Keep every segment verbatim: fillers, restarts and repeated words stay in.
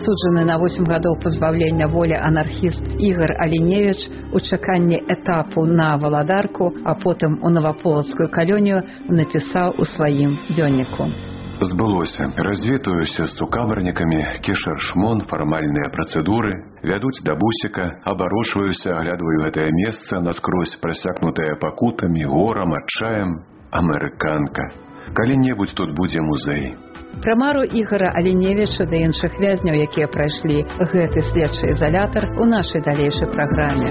Асуджаны на восемь гадоў пазбаўлення волі анархіст Ігор Аліневіч у чаканні этапу на Валадарку, а потым у Новаполацкую калонію напісаў у сваім дзённіку. Збылося. Развітуюся з сукамарнікамі, кішар шмон, фармальныя працэдуры, вядуць да бусіка, абарочваюся, аглядваю гэтае месца, наскрозь прасякнутае пакутамі, горам, адчаем. Амерыканка. Калі-небудзь тут будзе музей. Пра мару Ігора Аліневіча да іншых вязняў, якія прайшлі гэты следчы ізалятар, у нашай далейшай праграме.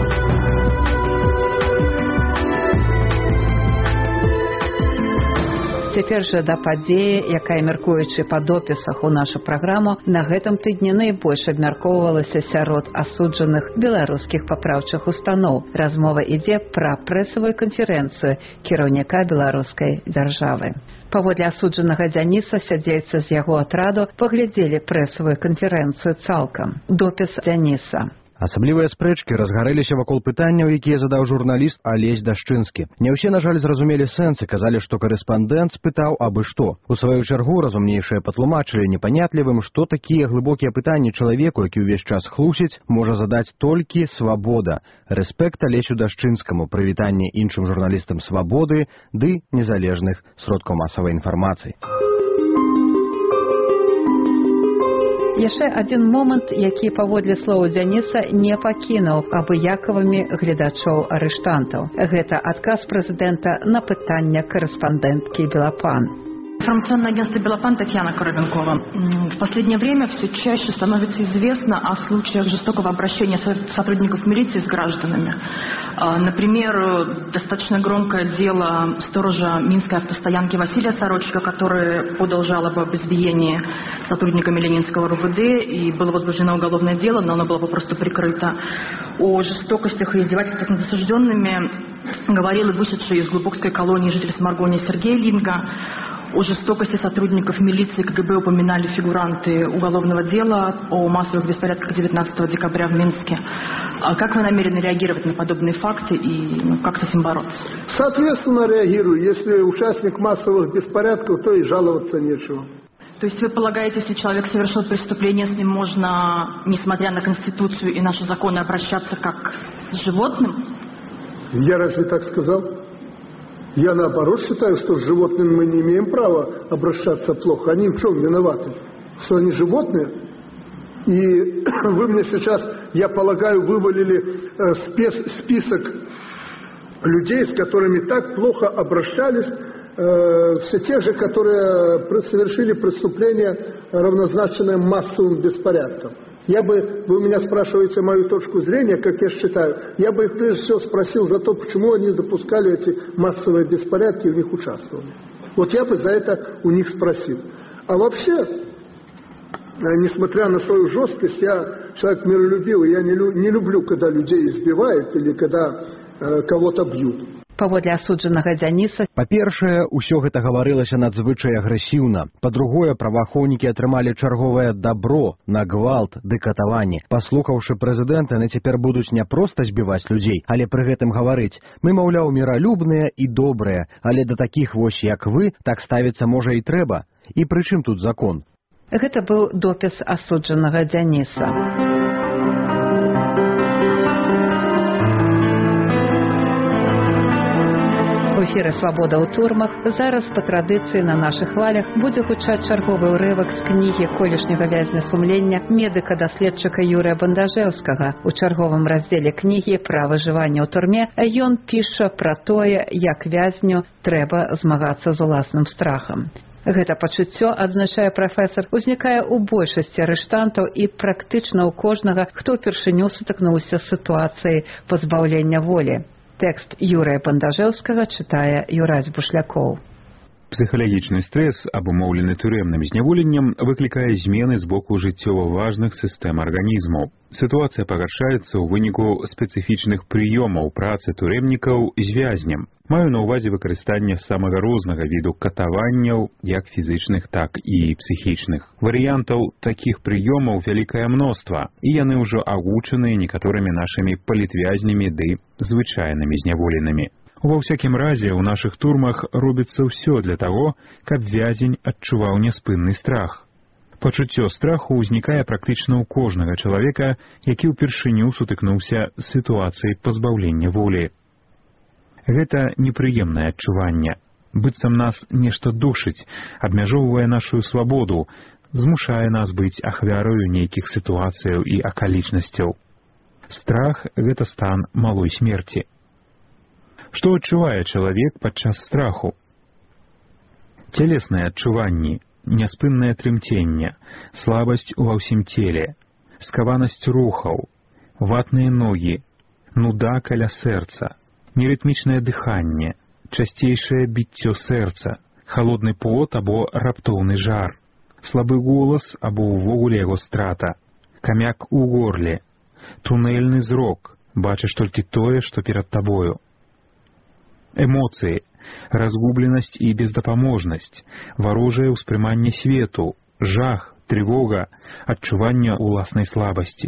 Цяпер жа да падзеі, якая, мяркуючы па допісах у нашу праграму, на гэтым тыдні найбольш абмяркоўвалася сярод асуджаных беларускіх папраўчых устаноў. Размова ідзе пра прэсавую канферэнцыю кіраўніка беларускай дзяржавы. Паводле асуджанага Дзяніса, сядзейцы з яго атраду паглядзелі прэсавую канферэнцыю цалкам. Допіс Дзяніса. Асаблівыя спрэчкі разгарэліся вакол пытанняў, якія задаў журналіст Алесь Дашчынскі. Не ўсе, на жаль, зразумелі сэнс і казалі, што корэспандэнт спытаў абы што. У сваю чаргу разумнейшыя патлумачылі непанятлівым, што такія глыбокія пытанні чалавеку, які ўвесь час хлусіць, можа задаць толькі свабода. Рэспект Алесю Дашчынскаму, прывітанне іншым журналістам свабоды ды незалежных сродкаў масавай інфармацыі. Яшчэ адзін момант, які, паводле слоў Дзяніса, не пакінуў абыякавымі гледачоў арыштантаў. Гэта адказ прэзідэнта на пытанне корэспандэнткі Белапан. Информационное агентство «Белопан», Татьяна Коробенкова. В последнее время все чаще становится известно о случаях жестокого обращения сотрудников милиции с гражданами. Например, достаточно громкое дело сторожа Минской автостоянки Василия Сорочка, который подал жалобу об избиении сотрудниками Ленинского РУВД, и было возбуждено уголовное дело, но оно было попросту прикрыто. О жестокостях и издевательствах над осужденными говорил и вышедший из глубокской колонии житель Сморгонии Сергей Линга. О жестокости сотрудников милиции КГБ упоминали фигуранты уголовного дела о массовых беспорядках девятнадцатого декабря в Минске. А как вы намерены реагировать на подобные факты и ну, как с этим бороться? Соответственно, реагирую. Если участник массовых беспорядков, то и жаловаться нечего. То есть вы полагаете, если человек совершил преступление, с ним можно, несмотря на Конституцию и наши законы, обращаться как с животным? Я разве так сказал? Я, наоборот, считаю, что с животными мы не имеем права обращаться плохо. Они в чем виноваты? Что они животные? И вы мне сейчас, я полагаю, вывалили э, список людей, с которыми так плохо обращались, э, все те же, которые совершили преступление, равнозначное массовым беспорядкам. Я бы, вы меня спрашиваете мою точку зрения, как я считаю, я бы их прежде всего спросил за то, почему они допускали эти массовые беспорядки и в них участвовали. Вот я бы за это у них спросил. А вообще, несмотря на свою жесткость, я человек миролюбивый, я не, лю, не люблю, когда людей избивают или когда э, кого-то бьют. Паводле асуджанага Дзяніса, па-першае, усё гэта гаварылася надзвычай агрэсіўна. Па-другое, праваахоўнікі атрымалі чарговае дабро на гвалт ды катаванні. Паслухаўшы прэзідэнта, яны цяпер будуць не проста збіваць людзей, але пры гэтым гаварыць: мы, маўляў, міралюбныя і добрыя, але да такіх вось, як вы, так ставіцца можа і трэба. І пры чым тут закон? Гэта быў допіс асуджанага Дзяніса. У эфіры «Свабода ў турмах» зараз па традыцыі на нашых хвалях будзе гучаць чарговы ўрывак з кнігі колішняга вязня сумлення медыка-даследчыка Юрыя Бандажэўскага. У чарговым раздзеле кнігі пра выжыванне ў турме ён піша пра тое, як вязню трэба змагацца з уласным страхам. Гэта пачуццё, адзначае прафесар, узнікае ў большасці арыштантаў і практычна ў кожнага, хто ўпершыню сутыкнуўся з сітуацыяй пазбаўлення волі. Тэкст Юрыя Бандажэўскага чытае Юрась Бушлякоў. Псіхалагічны стрэс, абумоўлены турэмным зняволеннем, выклікае змены з боку жыццёва важных сістэм арганізму. Сітуацыя пагаршаецца ў выніку спецыфічных прыёмаў працы турэмнікаў з вязнем. Маю на ўвазе выкарыстанне самага рознага віду катаванняў, як фізычных, так і псіхічных. Варыянтаў такіх прыёмаў вялікае мноства, і яны ўжо агучаныя некаторымі нашымі палітвязнямі ды звычайнымі зняволенымі. Ва ўсякім разе, у нашых турмах робіцца ўсё для таго, каб вязень адчуваў няспынны страх. Пачуццё страху ўзнікае практычна ў кожнага чалавека, які ўпершыню сутыкнуўся з сітуацыяй пазбаўлення волі. Гэта непрыемнае адчуванне. Быццам нас нешта душыць, абмяжоўвае нашу свабоду, змушае нас быць ахвярою нейкіх сітуацыяў і акалічнасцяў. Страх — гэта стан малой смерці. Што адчувае чалавек падчас страху? Целесныя адчуванні, няспыннае трымценне, слабасць ува ўсім целе, скаванасць рухаў, ватныя ногі, нуда каля сэрца, нерытмічнае дыханне, часцейшае біццё сэрца, халодны пот або раптоўны жар, слабы голас або ўвогуле яго страта, камяк у горле, тунэльны зрок, бачыш толькі тое, што перад табою. Эмоцыі, разгубленасць і бездапаможнасць, варожае ўспрыманне свету, жах, трывога, адчуванне ўласнай слабасці.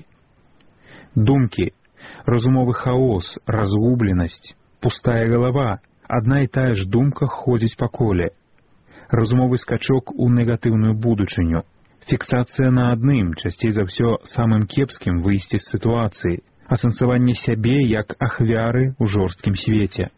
Думкі, разумовы хаос, разгубленасць, пустая галава, адна і тая ж думка ходзіць па коле. Разумовы скачок у негатыўную будучыню, фіксацыя на адным, часцей за ўсё самым кепскім выйсці з сітуацыі, асэнсаванне сябе як ахвяры ў жорсткім свеце.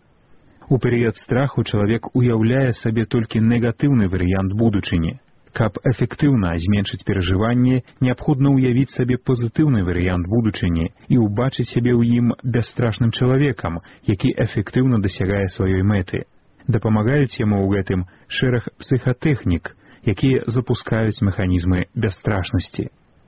У перыяд страху чалавек уяўляе сабе толькі негатыўны варыянт будучыні. Каб эфектыўна зменшыць перажыванне, неабходна ўявіць сабе пазітыўны варыянт будучыні і ўбачыць сябе ў ім бясстрашным чалавекам, які эфектыўна дасягае сваёй мэты. Дапамагаюць яму ў гэтым шэраг псіхатэхнік, якія запускаюць механізмы бясстрашнасці.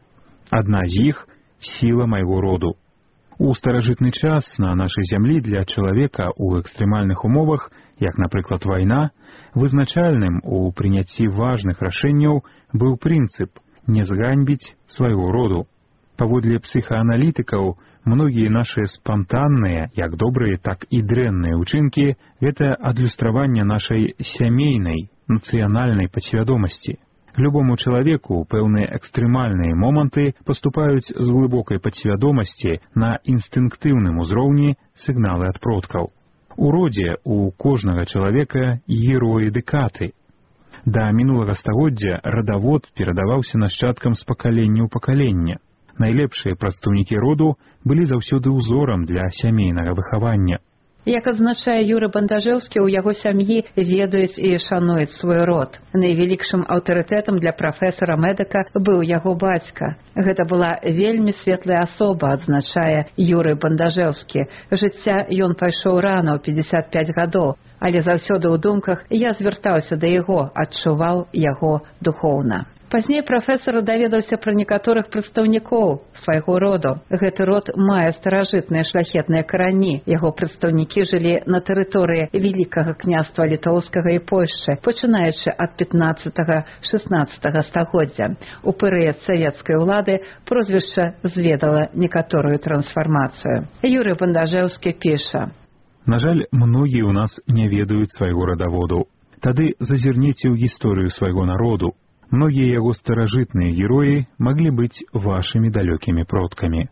Адна з іх — сіла майго роду. У старажытны час на нашай зямлі для чалавека ў экстрэмальных умовах, як, напрыклад, вайна, вызначальным у прыняцці важных рашэнняў быў прынцып не зганьбіць свайго роду. Паводле псіхааналітыкаў, многія нашыя спантанныя, як добрыя, так і дрэнныя ўчынкі — гэта адлюстраванне нашай сямейнай, нацыянальнай падсвядомасці. Любому чалавеку пэўныя экстрэмальныя моманты паступаюць з глыбокай падсвядомасці на інстынктыўным узроўні сігналы ад продкаў. У родзе у кожнага чалавека героі ды каты. Да мінулага стагоддзя радавод перадаваўся нашчадкам з пакалення ў пакаленне. Найлепшыя прадстаўнікі роду былі заўсёды ўзорам для сямейнага выхавання. Як адзначае Юрый Бандажэўскі, у яго сям'і ведаюць і шануюць свой род. Найвялікшым аўтарытэтам для прафесара-медыка быў яго бацька. Гэта была вельмі светлая асоба, адзначае Юрый Бандажэўскі. Жыцця ён пайшоў рана, ў пятьдесят пять гадоў, але заўсёды ў думках я звяртаўся да яго, адчуваў яго духоўна. Пазней прафесар даведаўся пра некаторых прадстаўнікоў свайго роду. Гэты род мае старажытныя шляхетныя карані. Яго прадстаўнікі жылі на тэрыторыі Вялікага княства Літоўскага і Польшчы, пачынаючы ад пятнаццатага-шаснаццатага стагоддзя. У перыяд савецкай улады прозвішча зведала некаторую трансфармацыю. Юрый Бандажэўскі піша: На жаль, многія ў нас не ведаюць свайго радаводу. Тады зазірніце ў гісторыю свайго народу. Многія яго старажытныя героі маглі быць вашымі далёкімі продкамі.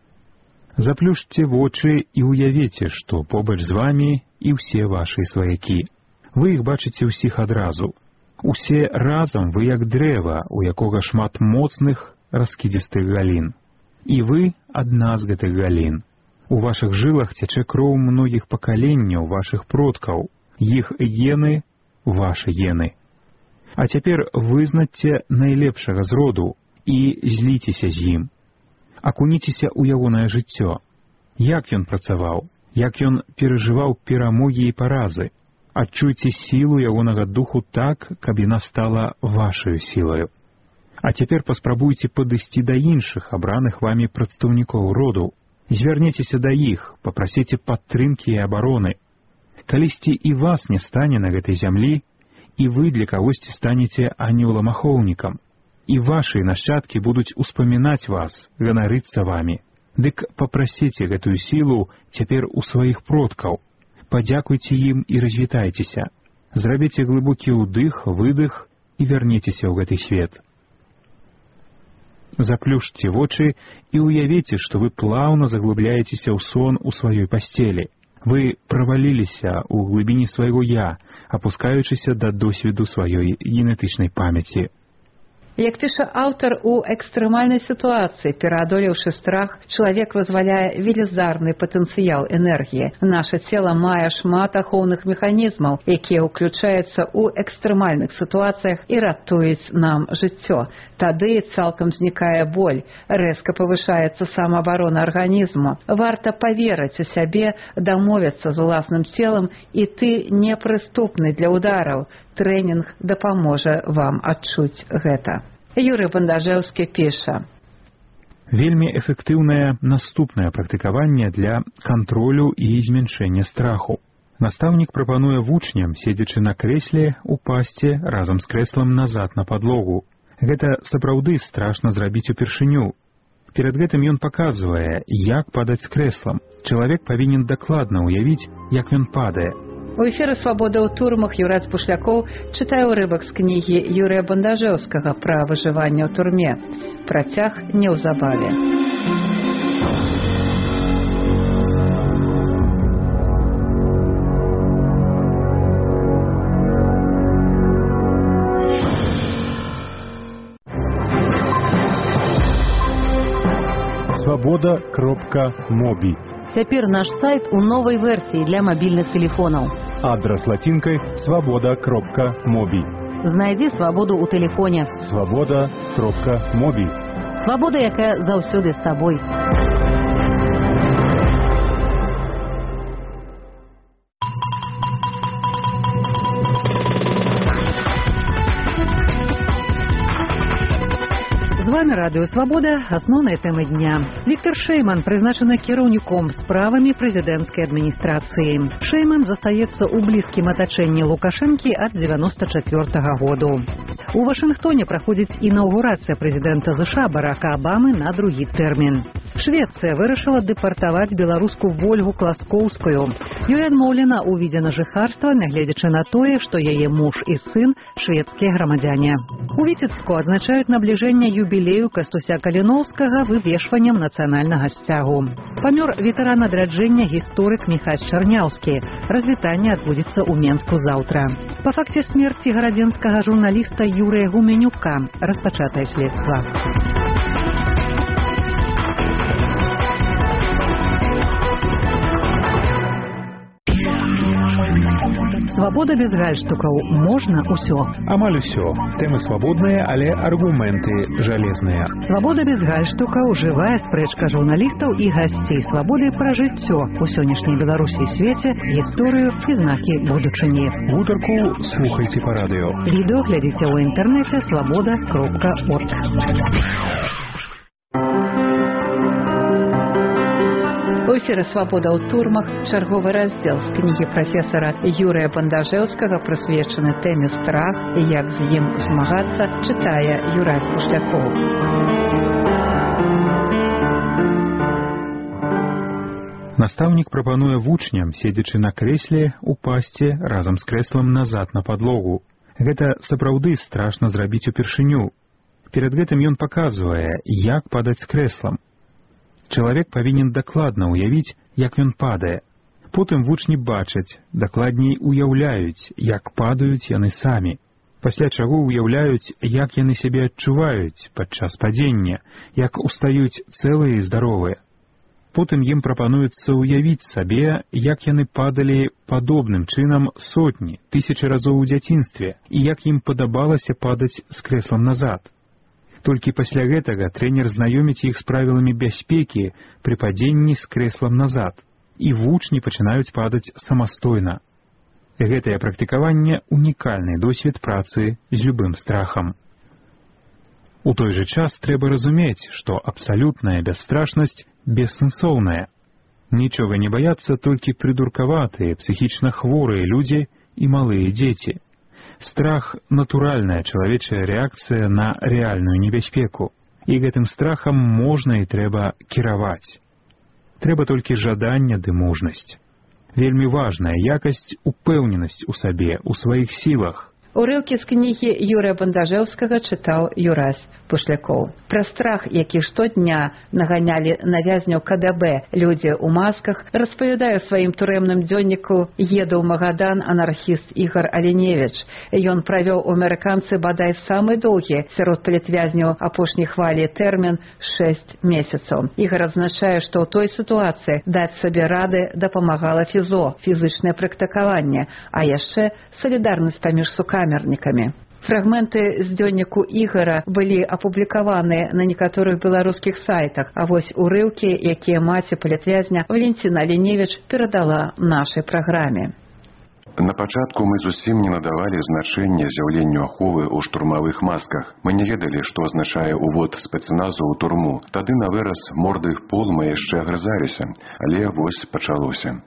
Заплюшце вочы і ўявіце, што побач з вамі і ўсе вашы сваякі. Вы іх бачыце ўсіх адразу. Усе разам вы як дрэва, у якога шмат моцных раскідзістых галін. І вы адна з гэтых галін. У вашых жылах цячэ кроў многіх пакаленняў вашых продкаў. Іх гены — вашы гены. А цяпер вызнаце найлепшага з роду і зліцеся з ім. Акуніцеся ў ягонае жыццё. Як ён працаваў, як ён перажываў перамогі і паразы. Адчуйце сілу ягонага духу так, каб яна стала вашаю сілаю. А цяпер паспрабуйце падысці да іншых абраных вамі прадстаўнікоў роду. Звярніцеся да іх, папрасіце падтрымкі і абароны. Калісьці і вас не стане на гэтай зямлі, і вы для кагосьці станеце анёлам-ахоўнікам. І вашы нашчадкі будуць успамінаць вас, ганарыцца вамі. Дык папрасіце гэтую сілу цяпер у сваіх продкаў. Падзякуйце ім і развітайцеся. Зрабіце глыбокі ўдых, выдых і вярніцеся ў гэты свет. Заплюшце вочы і ўявіце, што вы плаўна заглыбляецеся ў сон у сваёй пасцелі. Вы праваліліся ў глыбіні свайго «я», апускаючыся да досведу сваёй генетычнай памяці. Як піша аўтар, у экстрэмальнай сітуацыі, пераадолеўшы страх, чалавек вызваляе велізарны патэнцыял энергіі. Наша цела мае шмат ахоўных механізмаў, якія ўключаюцца ў экстрэмальных сітуацыях і ратуюць нам жыццё. Тады цалкам знікае боль, рэзка павышаецца самаабарона арганізму. Варта паверыць у сябе, дамовіцца з уласным целам, і ты непрыступны для удараў. Трэнінг дапаможа вам адчуць гэта. Юрый Бандажэўскі піша. Вельмі эфектыўнае наступнае практыкаванне для кантролю і змяншэння страху. Настаўнік прапануе вучням, седзячы на крэсле, упасці разам з крэслам назад на падлогу. Гэта сапраўды страшна зрабіць упершыню. Перад гэтым ён паказвае, як падаць з крэслам. Чалавек павінен дакладна ўявіць, як ён падае. У эфіры «Свабода ў турмах» Юрай Пушлякоў чытае ўрывак з кнігі Юрыя Бандажэўскага пра выжыванне ў турме. Працяг неўзабаве. свобода кропка моби. Цяпер наш сайт у новай версіі для мабільных тэлефонаў. Адрес латинкой свобода кропка моби. Знайдзі свабоду ў тэлефоне. свобода кропка моби. Свабода, якая заўсёды з табой. З вами Радыё Свабода, асноўныя тэмы дня. Віктор Шэйман прызначаны кіраўніком справамі прэзідэнцкай адміністрацыі. Шэйман застаецца ў блізкім атачэнні Лукашэнкі ад дзевяноста чацвёртага году. У Вашынгтоне праходзіць інаўгурацыя прэзідэнта ЗША Барака Абамы на другі тэрмін. Швецыя вырашыла дэпартаваць беларуску Вольгу Класкоўскую. Ёй адмоўлена ў відзе на жыхарства, нягледзячы на тое, што яе муж і сын шведскія грамадзяне. У Віцебску адзначаюць набліжэнне юбілею Кастуся Каліноўскага вывешваннем нацыянальнага сцягу. Памёр ветэран адраджэння гісторык Міхась Чарняўскі. Развітанне адбудзецца ў Менску заўтра. Па факце смерці гарадзенскага журналіста Юрыя Гуменюка распачатае следства. Свабода без гальштукаў. Можна ўсё. Амаль усё. Тэмы свабодныя, але аргументы жалезныя. Свабода без гальштукаў. Жывая спрэчка журналістаў і гасцей свабоды пра жыццё у сённяшняй Беларусі і свеце, гісторыю і знакі будучыні. Гутарку слухайце па радыё. Відэо глядзіце ў інтэрнэце свабода кропка орг. У эфіры «Свабода ў турмах» чарговы раздзел з кнігі прафесара Юрыя Бандажэўскага, прысвечаны тэме страх і як з ім змагацца, чытае Юрай Пушлякоў. Настаўнік прапануе вучням, седзячы на крэсле, упасці разам з крэслам назад на падлогу. Гэта сапраўды страшна зрабіць упершыню. Перад гэтым ён паказвае, як падаць з крэслам. Чалавек павінен дакладна ўявіць, як ён падае. Потым вучні бачаць, дакладней уяўляюць, як падаюць яны самі. Пасля чаго ўяўляюць, як яны сябе адчуваюць падчас падзення, як устаюць цэлыя і здаровыя. Потым ім прапануецца ўявіць сабе, як яны падалі падобным чынам сотні, тысячы разоў у дзяцінстве, і як ім падабалася падаць з крэслам назад. Толькі пасля гэтага трэнер знаёміць іх з правіламі бяспекі пры падзенні з крэслам назад, і вучні пачынаюць падаць самастойна. Гэтае практыкаванне – унікальны досвед працы з любым страхам. У той жа час трэба разумець, што абсалютная бясстрашнасць бессэнсоўная. Нічога не баяцца толькі прыдуркаватыя, псіхічна хворыя людзі і малыя дзеці. Страх – натуральная чалавечая рэакцыя на рэальную небяспеку. І гэтым страхам можна і трэба кіраваць. Трэба толькі жаданне ды мужнасць. Вельмі важная якасць – упэўненасць у сабе, у сваіх сілах. Урыўкі з кнігі Юрыя Бандажэўскага чытаў Юрась Пушлякоў. Пра страх, які штодня наганялі на вязняў ка дэ бэ людзі ў масках, распавядае ў сваім турэмным дзённіку «Еду ў Магадан» анархіст Ігар Аліневіч. Ён правёў у амерыканцы бадай самы доўгі сярод палітвязняў апошняй хвалі тэрмін шэсць месяцаў. Ігар адзначае, што ў той сітуацыі даць сабе рады дапамагала фізо, фізычнае практыкаванне, а яшчэ салідарнасць паміж сукамі. Фрагменты з дзённіку Ігара былі апублікаваны на некаторых беларускіх сайтах, а вось урыўкі, якія маці палітвязня Валентина Аліневіч перадала нашай праграме. На пачатку мы зусім не надавалі значэння з'яўленню аховы ў штурмавых масках. Мы не ведалі, што азначае увод спецназу ў турму. Тады на выраз морды в пол мы яшчэ агрызаліся, але вось пачалося.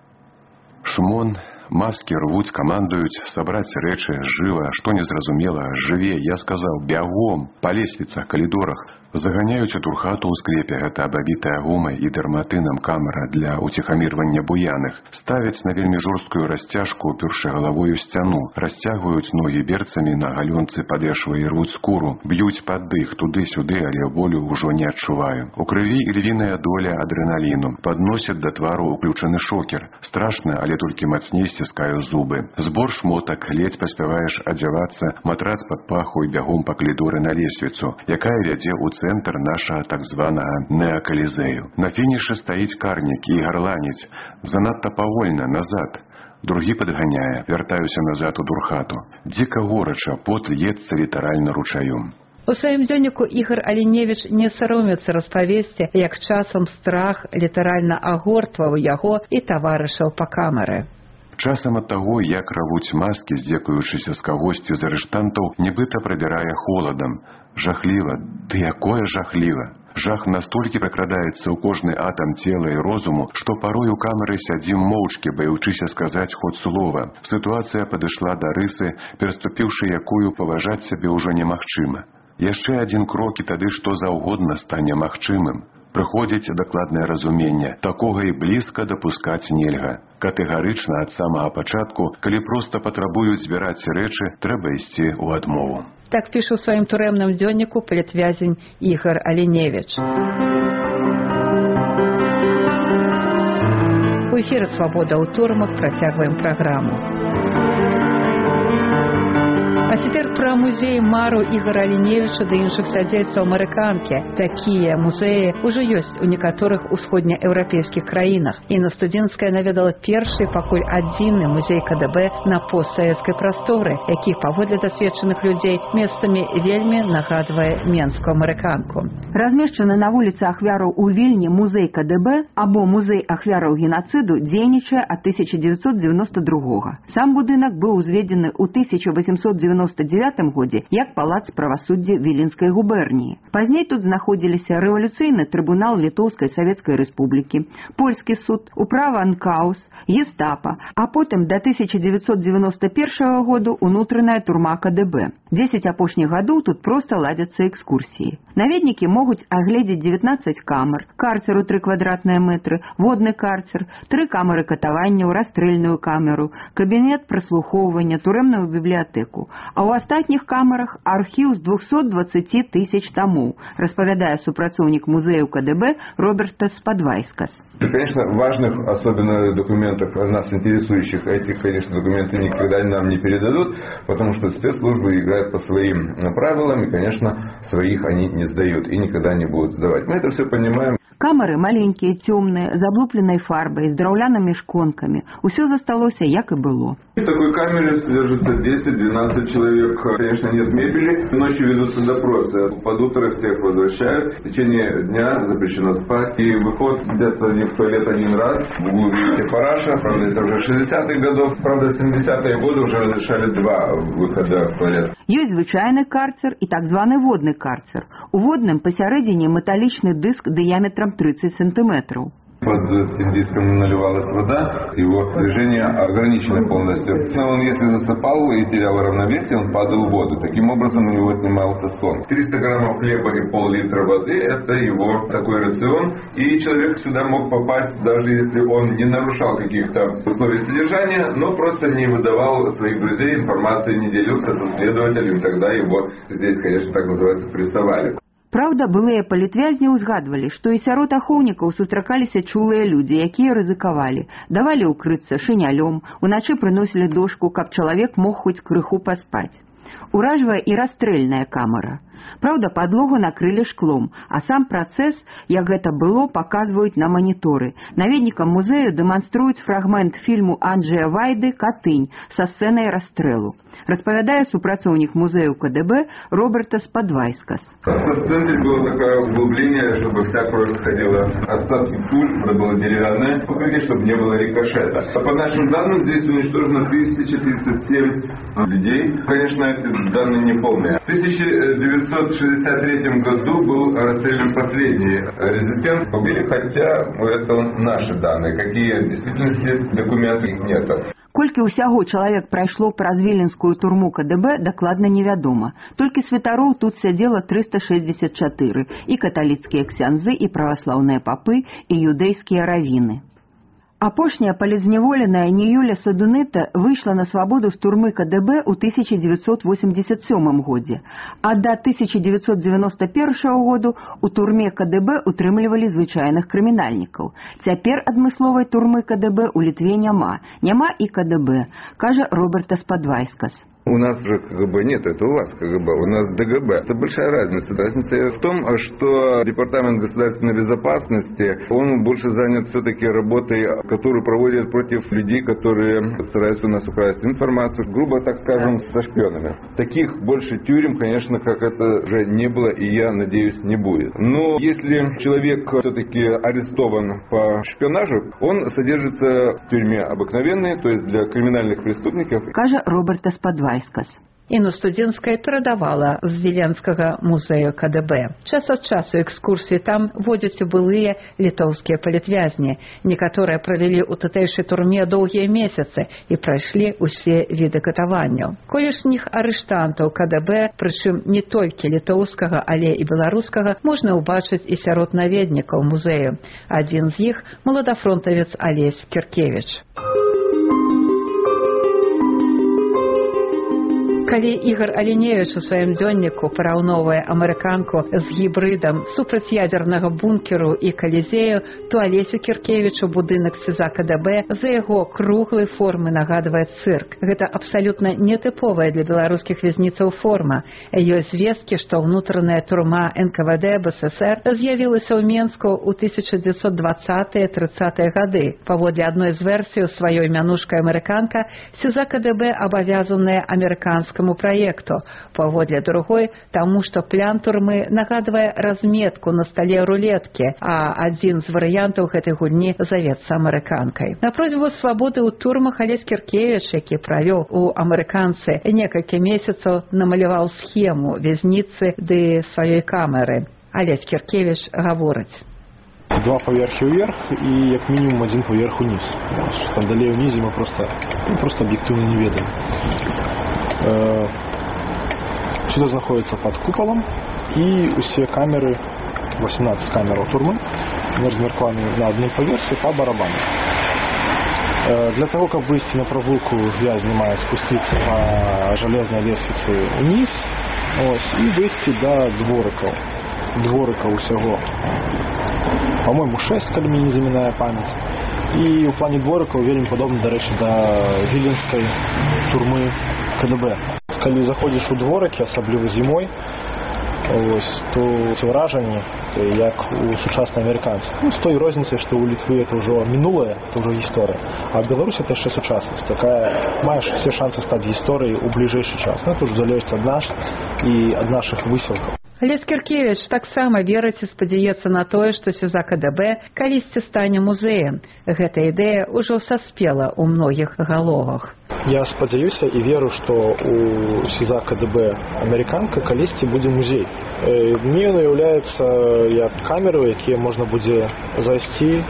Шмон, маски рвуць, камандуюць, сабраць рэчы, жыва, што незразумела, жыве, я сказаў, бягом, па лесвіцах, калідорах. Заганяюць у турхату ў склепе, гэта абабітая гумай і дэрматынам камера для уціхамірвання буяных. Ставяць на вельмі жорсткую расцяжку, упершы галавою сцяну, расцягваюць ногі берцамі на галёнцы падэшвы і рвуць скуру, б'юць пад дых туды-сюды, але болю ўжо не адчуваю. У крыві ільвіная доля адрэналіну, падносяць да твару уключаны шокер. Страшна, але толькі мацней сціскаю зубы. Збор шмотак, ледзь паспяваеш адзявацца, матрац пад паху і бягом па калідоры на лесвіцу, якая вядзе ў цэнтр нашага так званага неакалізею. На фінішы стаіць карнік і гарланіць. Занадта павольна, назад. Другі падганяе, вяртаюся назад у дурхату. Дзіка горача, пот льецца літаральна ручаём. У сваім дзённіку Ігар Аліневіч не саромецца распавесці, як часам страх літаральна агортваў яго і таварышаў па камеры. Часам ад таго, як равуць маскі, здзекуючыся з кагосьці з арыштантаў, нібыта прабірае холадам. Жахліва, ды якое жахліва. Жах настолькі пракрадаецца ў кожны атам цела і розуму, што парой у камеры сядзім моўчкі, баючыся сказаць хоць слова. Сітуацыя падышла да рысы, пераступіўшы якую паважаць сябе ўжо немагчыма. Яшчэ адзін крок і тады што заўгодна стане магчымым. Прыходзіць дакладнае разуменне, такога і блізка дапускаць нельга. Катэгарычна ад самага пачатку, калі проста патрабуюць збіраць рэчы, трэба ісці ў адмову. Так піша ў сваім турэмным дзённіку палітвязень Ігар Аліневіч. У эфіры «Свабода ў турмах» працягваем праграму. А цяпер пра музей мару Ігара Аліневіча ды іншых сядзельцаў амерыканкі. Такія музеі ўжо ёсць у некаторых усходнееўрапейскіх краінах. І на студэнцкая наведала першы пакуль адзіны музей ка дэ бэ на постсавецкай прасторы, які, паводле дасведчаных людзей, месцамі вельмі нагадвае менскую амерыканку. Размешчаны на вуліцы ахвяраў у Вільні музей ка дэ бэ або музей ахвяраў генацыду дзейнічае ад тысяча дзевяцьсот дзевяноста другога. Сам будынак быў узведзены ў тысяча васемсот дзевяноста дзевятым годзе як палац правасуддзя Віленскай губерніі. Пазней тут знаходзіліся рэвалюцыйны трыбунал Літоўскай Савецкай Рэспублікі, польскі суд, управа Анкаус, гестапа, а потым да тысяча дзевяцьсот дзевяноста першага году унутраная турма ка дэ бэ. Дзесяць апошніх гадоў тут проста ладзяцца экскурсіі. Наведнікі могуць агледзець дзевятнаццаць камер, карцер у тры квадратныя мэтры, водны карцер, тры камеры катаванняў, расстрэльную камеру, кабінет праслухоўвання, турэмную бібліятэку. А ў астатніх камерах архіў з двухсот дваццаці тысяч тамоў, распавядае супрацоўнік музею ка дэ бэ Робертас Падвайскас. Конечно, важных, особенно документов, нас интересующих, этих, конечно, документы никогда нам не передадут, потому что спецслужбы играют по своим правилам, и, конечно, своих они не сдают и никогда не будут сдавать. Мы это все понимаем. Камеры маленькие, темные, з аблупленной фарбой, с драўлянымі шконками. Усё засталося, як и было. В такой камере содержится десять-двенадцать человек. Конечно, нет мебели. Ночью ведутся допросы. Под утро всех возвращают. В течение дня запрещено спать. И выход где-то не в туалет один раз. В углу видите параша. Правда, это уже шестидесятых годов. Правда, семидесятые годы уже разрешали два выхода в туалет. Есть звычайны карцер и так званы водны карцер. У водным посередине металличный диск диаметром тридцать сантиметров. под этим диском наливалась вода, его движение ограничено полностью. Он, если засыпал и терял равновесие, он падал в воду. Таким образом у него отнимался сон. триста граммов хлеба и пол-литра воды – это его такой рацион. И человек сюда мог попасть, даже если он не нарушал каких-то условий содержания, но просто не выдавал своих друзей, информации не делился со следователем, тогда его здесь, конечно, так называется, прессовали. Праўда, былыя палітвязні ўзгадвалі, што і сярод ахоўнікаў сустракаліся чулыя людзі, якія рызыкавалі, давалі ўкрыцца шынялём, уначы прыносілі дошку, каб чалавек мог хоць крыху паспаць. Уражвае і расстрэльная камера. Праўда, падлогу накрылі шклом, а сам працэс, як гэта было, паказваюць на маніторы. Наведнікам музею дэманструюць фрагмент фільму Анджэя Вайды «Катынь» са сцэнай расстрэлу. Распавядае супрацоўнік музею КДБ Роберта Спадвайскас. В центре было такое углубление, чтобы вся кровь сходила. Остатки пуль, это было деревянное покрытие, чтобы не было рикошета. А по нашим данным, здесь уничтожено тысяча тридцать семь людей. Конечно, эти данные не полные. В тысяча девятьсот шестьдесят третьем году был расстрелян последний резистент. Убили, хотя это наши данные. Какие в действительности документы их нет. Колькі ўсяго чалавек прайшло праз віленскую турму КДБ, дакладна невядома. Толькі святароў тут сядзела трыста шэсцьдзесят чатыры, і каталіцкія ксяндзы, і праваслаўныя папы, і юдэйскія равіны. Апошняя палізняволеная Ніюля Садуныта выйшла на свабоду з турмы КДБ ў тысяча дзевяцьсот восемьдесят сёмым годзе, а да тысяча дзевяцьсот девяносто першага году у турме КДБ утрымлівалі звычайных крымінальнікаў. Цяпер адмысловай турмы КДБ у Літве няма, няма і КДБ, кажа Роберта Спадвайскас. У нас же КГБ нет, это у вас КГБ, у нас ДГБ. Это большая разница. Разница в том, что Департамент государственной безопасности, он больше занят все-таки работой, которую проводят против людей, которые стараются у нас украсть информацию, грубо так скажем, со шпионами. Таких больше тюрем, конечно, как это же не было, и я надеюсь, не будет. Но если человек все-таки арестован по шпионажу, он содержится в тюрьме обыкновенной, то есть для криминальных преступников. Кажа Роберта Спадвайскас. Інна Студзінская перадавала з Віленскага музею КДБ. Час ад часу экскурсіі там водзяць у былыя літоўскія палітвязні. Некаторыя правялі ў тутэйшай турме доўгія месяцы і прайшлі ўсе віды катаванняў. Колішніх арыштантаў КДБ, прычым не толькі літоўскага, але і беларускага, можна ўбачыць і сярод наведнікаў музею. Адзін з іх – маладафронтавец Алесь Кіркевіч. Калі Ігор Аліневіч у сваім дзённіку параўноўвае амерыканку з гібрыдам супрацьядзернага бункеру і калізею, то Алесю Кіркевічу будынак СІЗА КДБ за яго круглай формы нагадвае цырк. Гэта абсалютна нетыповая для беларускіх вязніцаў форма. Ёсць звесткі, што ўнутраная турма эн ка вэ дэ БССР з'явілася ў Менску ў тысяча дзевяцьсот дваццатыя - трыццатыя гады. Паводле адной з версій сваёй мянушкай амерыканка, СІЗА КДБ абавязаная амерыканскаму проекту, паводле другой, таму што план турмы нагадвае разметку на стале рулеткі, а адзін з варыянтаў гэтай гульні завецца амерыканкай. На просьбу свабоды ў турмах Алесь Кіркевіч, які правёў у амерыканцы некалькі месяцаў, намаляваў схему вязніцы ды сваёй камеры. Алесь Кіркевіч гаворыць: Два паверхі ўверх і як мінімум адзін паверх уніз. Там далей унізе мы просто, ну, просто аб'ектыўна не ведаем. Сюда знаходится под куполом, и все камеры, восемнадцать камер у турмы, размеркованы на одном поверсе по барабану. Для того, как выйти на прогулку, вязни має спуститься по железной лестнице вниз, ось, и выйти до двориков. Двориков усього, по-моему, шесть, коли мені не замінає пам'ять. І у плані двориков вельми подобно, до речі, до Віленської турми КДБ. Коли заходиш у дворики, особливо зимою, ось, то ці враження, як у сучасних американців. Ну, з тою різницею, що у Литви це вже минуле, це вже історія, а в Білорусі це ще сучасність. Така, маєш всі шанси стати історією у ближайший час. Ну, це вже залежить від нас і від наших висілків. Алесь Кіркевіч таксама верыць і спадзяецца на тое, што СІЗА КДБ калісьці стане музеем. Гэта ідэя ўжо саспела ў многіх галовах. Я спадзяюся і веру, што у СІЗА КДБ амерыканка калісьці будзе музей. Мне ён уяўляецца як камеру, якія можна будзе зайсці,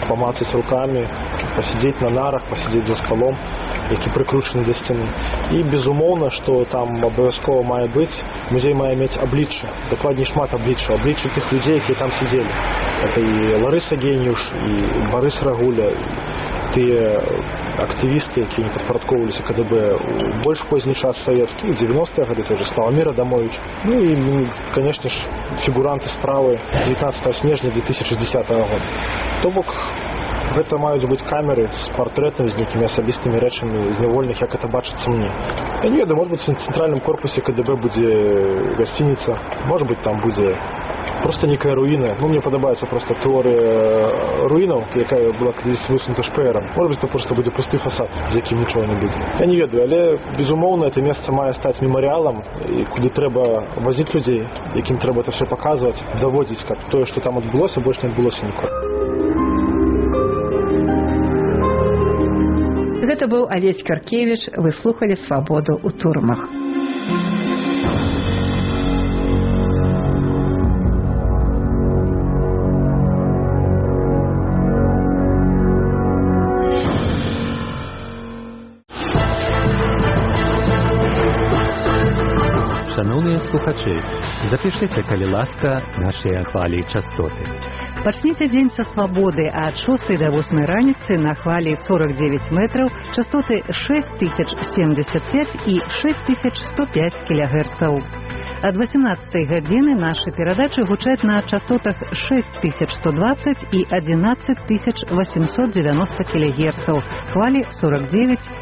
помацать руками, посидеть на нарах, посидеть за столом, які прикручаны да сцяны. І безумоўна, што там абавязкова мае быць, музей мае мець аблічча, дакладней шмат аблічча, аблічча тых людзей, якія там сидзелі. Это і Ларыса Геніюш, і Барыс Рагуля, і тыя актывісты, якія не падпарадкоўваліся КДБ у больш позні час савецкі, у дзевяностыя гады, той же Славамір Адамович. Ну і, конечно ж, фігуранты справы дзевятнаццатага снежня две тысячи десятого года. То бок, гэта маюць быць камеры з партрэтамі, з нейкімі асабістымі рэчамі зняволеных, як это бачыцца мне. Я не ведаю, может быть, в цэнтральным корпусе КДБ будзе гасцініца, может быть, там будзе просто некая руіна. Ну, мне падабаецца просто тэорыя руінаў, якая была калісь высунута шпэерам. Может быть, это просто будзе пусты фасад, з якім нічого не будзе. Я не ведаю, але, безумоўна, это месца мае стаць мемарыялам, і куды трэба вазіць людзей, якім трэба это все паказваць, даводзіць, каб тое, што там адбылося, больш не адбылося ніколі. Гэта быў Алесь Каркевіч, вы слухалі «Свабоду ў турмах». Шановныя слухачы, запішыце, калі ласка, нашыя хвалі і частоты. Пачніце дзень са свабоды ад шостай да восьмай раніцы на хвалі сорок девять метраў, частоты шесть тысяч семьдесят пять і шесть тысяч сто пять кілогерцаў. Ад восемнадцатай гадзіны нашы перадачы гучаць на частотах шесть тысяч сто двадцать і одиннадцать тысяч восемьсот девяносто кілогерцаў, хвалі сорок девять